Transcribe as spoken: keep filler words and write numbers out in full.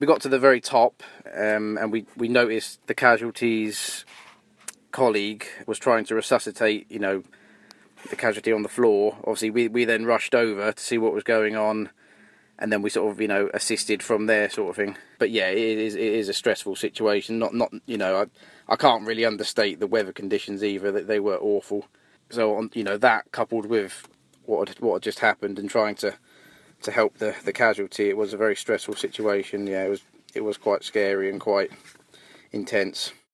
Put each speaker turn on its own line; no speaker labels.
We got to the very top, um, and we, we noticed the casualty's colleague was trying to resuscitate, you know, the casualty on the floor. Obviously, we, we then rushed over to see what was going on, and then we sort of, you know, assisted from there, sort of thing. But yeah, it is it is a stressful situation. Not not you know, I I can't really understate the weather conditions either. That they were awful. So on, you know, that coupled with what had, what had just happened and trying to to help the the casualty, it was a very stressful situation. Yeah, it was it was quite scary and quite intense.